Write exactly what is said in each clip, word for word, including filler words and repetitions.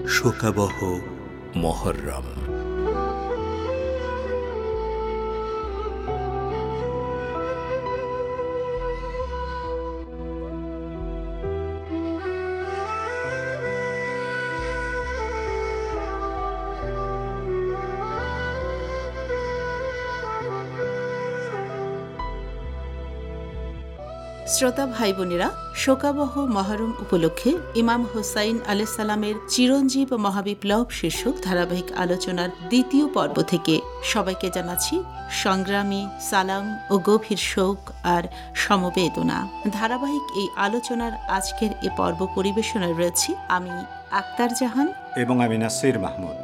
শোকাবহ মহররম। শ্রোতা ভাই বোনেরা, শোকাবহ মহরম উপলক্ষে ইমাম হুসাইন আলাইহিস সালামের চিরঞ্জীব মহাবিপ্লব শীর্ষক ধারাবাহিক আলোচনার দ্বিতীয় পর্ব থেকে সবাইকে জানাচ্ছি সংগ্রামী সালাম ও গভীর শোক আর সমবেদনা। ধারাবাহিক এই আলোচনার আজকের এ পর্ব পরিবেশনায় রয়েছি আমি আক্তার জাহান এবং আমি নাসির মাহমুদ।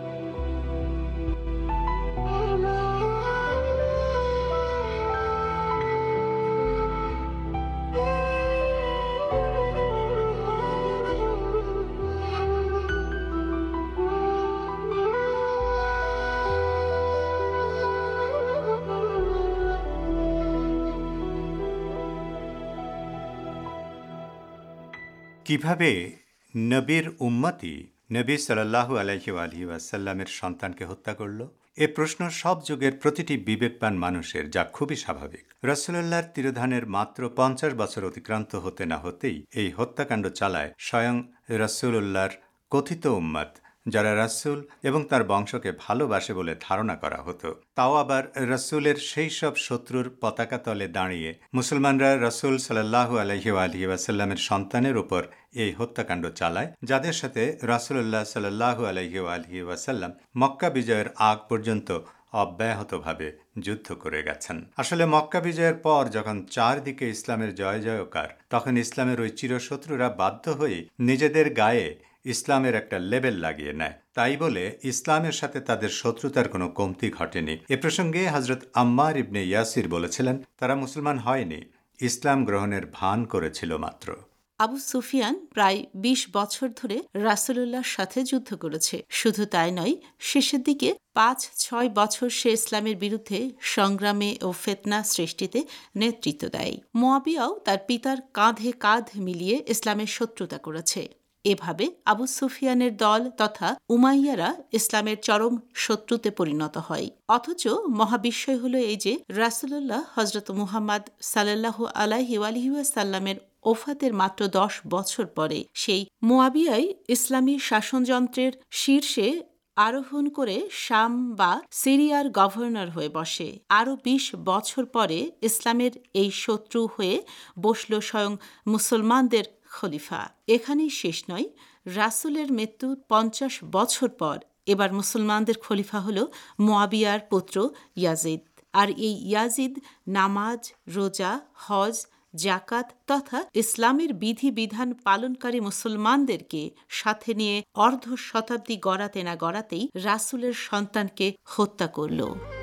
কিভাবে নবীর উম্মতি নবী সাল্লাল্লাহু আলাইহি আলিহি ওয়াসাল্লামের সন্তানকে হত্যা করল? এ প্রশ্ন সব যুগের প্রতিটি বিবেকবান মানুষের, যা খুবই স্বাভাবিক। রাসূলুল্লাহর তিরোধানের মাত্র পঞ্চাশ বছর অতিক্রান্ত হতে না হতেই এই হত্যাকাণ্ড চালায় স্বয়ং রাসূলুল্লাহর কথিত উম্মত, যারা রাসূল এবং তার বংশকে ভালোবাসে বলে ধারণা করা হতো। তাও আবার রাসূলের সেই সব শত্রুর পতাকা তলে দাঁড়িয়ে মুসলমানরা রাসূল সাল্লাল্লাহু আলাইহি আলিহি ওয়াসাল্লামের সন্তানের উপর এই হত্যাকাণ্ড চালায়, যাদের সাথে রাসূলুল্লাহ সাল্লাল্লাহু আলাইহি আলিহি ওয়াসাল্লাম মক্কা বিজয়ের আগ পর্যন্ত অব্যাহতভাবে যুদ্ধ করে গেছেন। আসলে মক্কা বিজয়ের পর যখন চারদিকে ইসলামের জয় জয়কার, তখন ইসলামের ওই চিরশত্রুরা বাধ্য হয়ে নিজেদের গায়ে ইসলামের একটা লেবেল লাগিয়ে নেয়। তাই বলে ইসলামের সাথে তাদের শত্রুতার কোনো কমতি ঘটেনি। এ প্রসঙ্গে হযরত আম্মার ইবনে ইয়াসির বলেছিলেন, তারা মুসলমান হয়নি, ইসলাম গ্রহণের ভান করেছিল মাত্র। আবু সুফিয়ান প্রায় বিশ বছর ধরে রাসূলুল্লাহর সাথে যুদ্ধ করেছে। শুধু তাই নয়, শেষের দিকে পাঁচ ছয় বছর সে ইসলামের বিরুদ্ধে সংগ্রামে ও ফিতনা সৃষ্টিতে নেতৃত্ব দেয়। মুয়াবিয়াও তার পিতার কাঁধে কাঁধ মিলিয়ে ইসলামের শত্রুতা করেছে। এভাবে আবু সুফিয়ানের দল তথা উমাইয়ারা ইসলামের চরম শত্রুতে পরিণত হয়। অথচ মহাবিস্ময় হল এই যে রাসূলুল্লাহ হযরত মুহাম্মদ সাল্লাল্লাহু আলাইহি আলিহি ওয়াসাল্লামের ওফাতের মাত্র দশ বছর পরে সেই মুয়াবিয়াই ইসলামী শাসনযন্ত্রের শীর্ষে আরোহণ করে শাম বা সিরিয়ার গভর্নর হয়ে বসে। আরও বিশ বছর পরে ইসলামের এই শত্রু হয়ে বসল স্বয়ং মুসলমানদের খলিফা। এখানেই শেষ নয়, রাসূলের মৃত্যুর পঞ্চাশ বছর পর এবার মুসলমানদের খলিফা হল মুয়াবিয়ার পুত্র ইয়াজিদ। আর এই ইয়াজিদ নামাজ, রোজা, হজ, জাকাত তথা ইসলামের বিধিবিধান পালনকারী মুসলমানদেরকে সাথে নিয়ে অর্ধ শতাব্দী গড়াতে না গড়াতেই রাসূলের সন্তানকে হত্যা করল।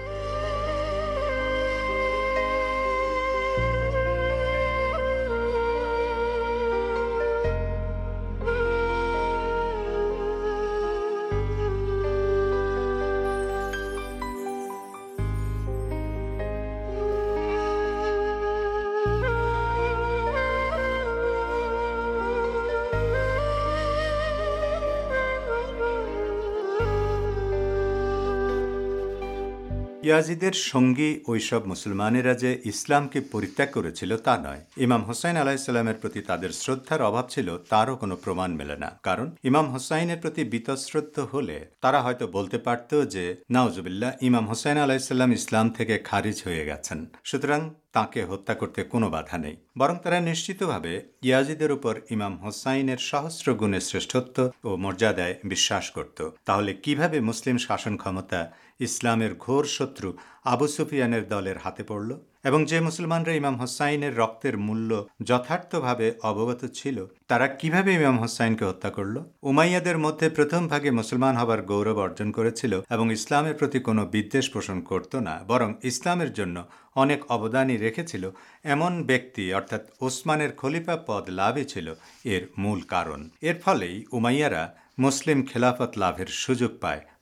ইয়াজিদের সঙ্গী ওইসব মুসলমানেরা যে ইসলামকে পরিত্যাগ করেছিল তা নয়। ইমাম হুসাইন আলাইহিস সালামের প্রতি তাদের শ্রদ্ধার অভাব ছিল, তারও কোনো প্রমাণ মেলে না। কারণ ইমাম হুসাইনের প্রতি বীতশ্রদ্ধ হলে তারা হয়তো বলতে পারত যে নাউজুবিল্লাহ, ইমাম হুসাইন আলাইহিস সালাম ইসলাম থেকে খারিজ হয়ে গেছেন, সুতরাং তাকে হত্যা করতে কোনো বাধা নেই। বরং তারা নিশ্চিতভাবে ইয়াজিদের উপর ইমাম হুসাইনের সহস্র গুণের শ্রেষ্ঠত্ব ও মর্যাদায় বিশ্বাস করত। তাহলে কিভাবে মুসলিম শাসন ক্ষমতা ইসলামের ঘোর শত্রু আবু সুফিয়ানের দলের হাতে পড়ল? এবং যে মুসলমানরা ইমাম হুসাইনের রক্তের মূল্য যথার্থভাবে অবগত ছিল, তারা কিভাবে ইমাম হুসাইনকে হত্যা করল? উমাইয়াদের মধ্যে প্রথম ভাগে মুসলমান হবার গৌরব অর্জন করেছিল এবং ইসলামের প্রতি কোনো বিদ্বেষ পোষণ করত না, বরং ইসলামের জন্য অনেক অবদানই রেখেছিল এমন ব্যক্তি অর্থাৎ ওসমানের খলিফা পদ লাভই ছিল এর মূল কারণ। এর ফলেই উমাইয়ারা মুসলিম খেলাফত লাভের সুযোগ পায়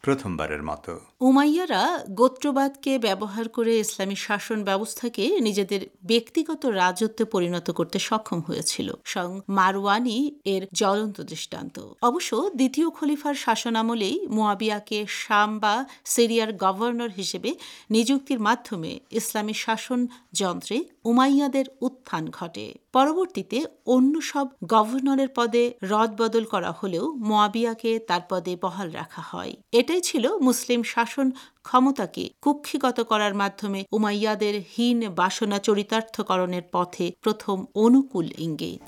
প্রথমবারের মতো। উমাইয়ারা গোত্রবাদকে ব্যবহার করে ইসলামী শাসন ব্যবস্থাকে নিজেদের ব্যক্তিগত রাজত্বে পরিণত করতে সক্ষম হয়েছিল। স্বয়ং মারওয়ানি এর জ্বলন্ত দৃষ্টান্ত। অবশ্য দ্বিতীয় খলিফার শাসনামলেই মুয়াবিয়াকে শাম বা সিরিয়ার গভর্নর হিসেবে নিযুক্তির মাধ্যমে ইসলামী শাসন যন্ত্রে উমাইয়াদের উত্থান ঘটে। পরবর্তীতে অন্য সব গভর্নরের পদে রদবদল করা হলেও মুয়াবিয়াকে তার পদে বহাল রাখা হয়। এটাই ছিল মুসলিম শাসন ক্ষমতাকে কুক্ষিগত করার মাধ্যমে উমাইয়াদের হীন বাসনা চরিতার্থকরণের পথে প্রথম অনুকূল ইঙ্গিত।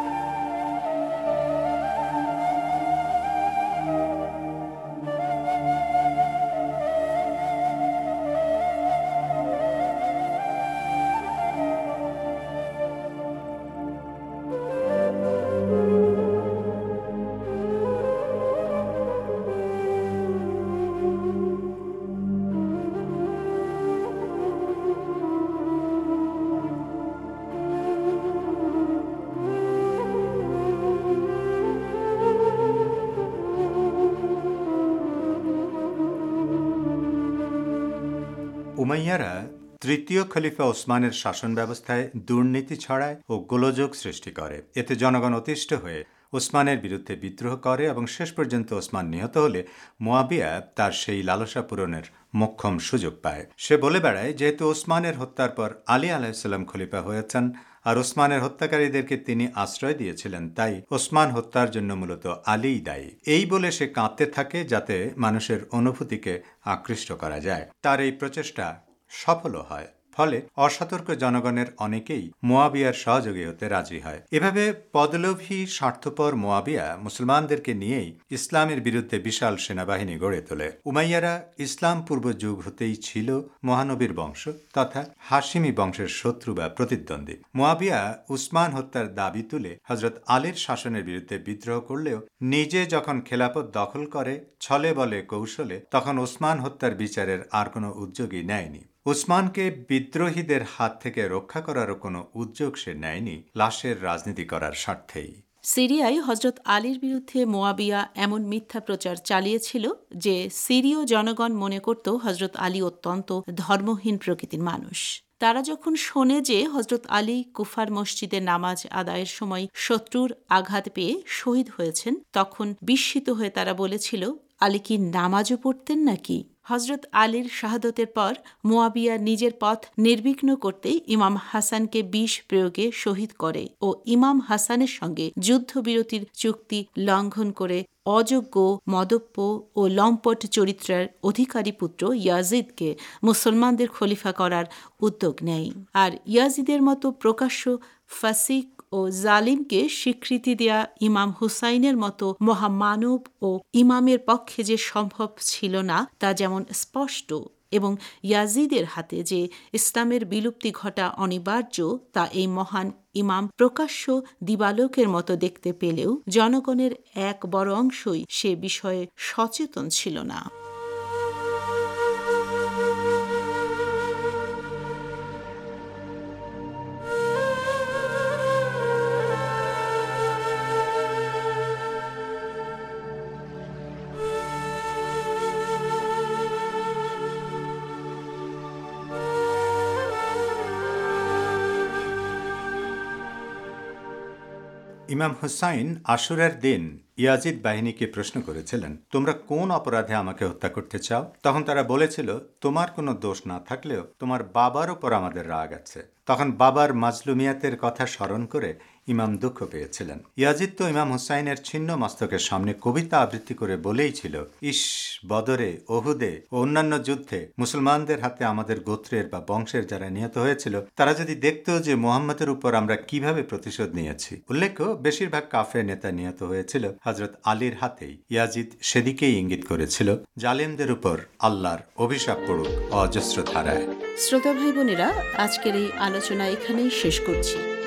উমাইয়ারা তৃতীয় খলিফা ওসমানের শাসন ব্যবস্থায় দুর্নীতি ছড়ায় ও গোলযোগ সৃষ্টি করে। এতে জনগণ অতিষ্ঠ হয়ে ওসমানের বিরুদ্ধে বিদ্রোহ করে এবং শেষ পর্যন্ত ওসমান নিহত হলে মুয়াবিয়া তার সেই লালসা পূরণের মোক্ষম সুযোগ পায়। সে বলে বেড়ায়, যেহেতু ওসমানের হত্যার পর আলী আলাইহিসসালাম খলিফা হয়েছেন আর ওসমানের হত্যাকারীদেরকে তিনি আশ্রয় দিয়েছিলেন, তাই ওসমান হত্যার জন্য মূলত আলীই দায়ী। এই বলে সে কাঁদতে থাকে যাতে মানুষের অনুভূতিকে আকৃষ্ট করা যায়। তার এই প্রচেষ্টা সফলও হয়। ফলে অসতর্ক জনগণের অনেকেই মুয়াবিয়ার সহযোগী হতে রাজি হয়। এভাবে পদলোভী স্বার্থপর মুয়াবিয়া মুসলমানদেরকে নিয়েই ইসলামের বিরুদ্ধে বিশাল সেনাবাহিনী গড়ে তোলে। উমাইয়ারা ইসলাম পূর্ব যুগ হতেই ছিল মহানবীর বংশ তথা হাশিমি বংশের শত্রু বা প্রতিদ্বন্দ্বী। মুয়াবিয়া উসমান হত্যার দাবি তুলে হযরত আলীর শাসনের বিরুদ্ধে বিদ্রোহ করলেও নিজে যখন খেলাফত দখল করে ছলে বলে কৌশলে, তখন ওসমান হত্যার বিচারের আর কোনো উদ্যোগই নেয়নি। উসমানকে বিদ্রোহীদের হাত থেকে রক্ষা করারও কোনো উদ্যোগ সে নেয়নি, লাশের রাজনীতি করার স্বার্থেই। সিরিয়ায় হযরত আলীর বিরুদ্ধে মুয়াবিয়া এমন মিথ্যা প্রচার চালিয়েছিল যে সিরীয় জনগণ মনে করত হযরত আলী অত্যন্ত ধর্মহীন প্রকৃতির মানুষ। তারা যখন শোনে যে হযরত আলী কুফার মসজিদে নামাজ আদায়ের সময় শত্রুর আঘাত পেয়ে শহীদ হয়েছেন, তখন বিস্মিত হয়ে তারা বলেছিল, আলী কি নামাজও পড়তেন নাকি? হযরত আলীর শাহাদতের পর মুয়াবিয়া নিজের পথ নির্বিঘ্ন করতে ইমাম হাসানকে বিষ প্রয়োগে শহীদ করে ও ইমাম হাসানের সঙ্গে যুদ্ধবিরতির চুক্তি লঙ্ঘন করে অযোগ্য, মদপ্য ও লম্পট চরিত্রের অধিকারী পুত্র ইয়াজিদকে মুসলমানদের খলিফা করার উদ্যোগ নেয়। আর ইয়াজিদের মতো প্রকাশ্য ফাসিক ও জালিমকে স্বীকৃতি দেয়া ইমাম হুসাইনের মতো মহামানব ও ইমামের পক্ষে যে সম্ভব ছিল না তা যেমন স্পষ্ট, এবং ইয়াজিদের হাতে যে ইসলামের বিলুপ্তি ঘটা অনিবার্য তা এই মহান ইমাম প্রকাশ্য দিবালোকের মতো দেখতে পেলেও জনগণের এক বড় অংশই সে বিষয়ে সচেতন ছিল না। ইমাম হুসাইন আশুরার দিন ইয়াজিদ বাহিনীকে প্রশ্ন করেছিলেন, তোমরা কোন অপরাধে আমাকে হত্যা করতে চাও? তখন তারা বলেছিল, তোমার কোনো দোষ না থাকলেও তোমার বাবার ওপর আমাদের রাগ আছে। তখন বাবার মাজলুমিয়াতের কথা স্মরণ করে ইমাম দুঃখ পেয়েছিলেন। ইয়াজিদ তো ইমাম হুসাইনের ছিন্ন মস্তকের সামনে কবিতা আবৃত্তি করে বলেইছিল, ইস, বদরে, ওহুদে ও অন্যান্য যুদ্ধে মুসলমানদের হাতে আমাদের গোত্রের বা বংশের যারা নিহত হয়েছিল তারা যদি দেখত যে মুহাম্মদের উপর আমরা কিভাবে প্রতিশোধ নিয়েছি। উল্লেখ্য, বেশিরভাগ কাফের নেতা নিহত হয়েছিল হযরত আলীর হাতেই। ইয়াজিদ সেদিকেই ইঙ্গিত করেছিল, জালেমদের উপর আল্লাহর অভিশাপ পড়ুক অজস্র ধারায়। শ্রোতা ভাই বোনেরা, আজকের এই আলোচনা এখানেই শেষ করছি।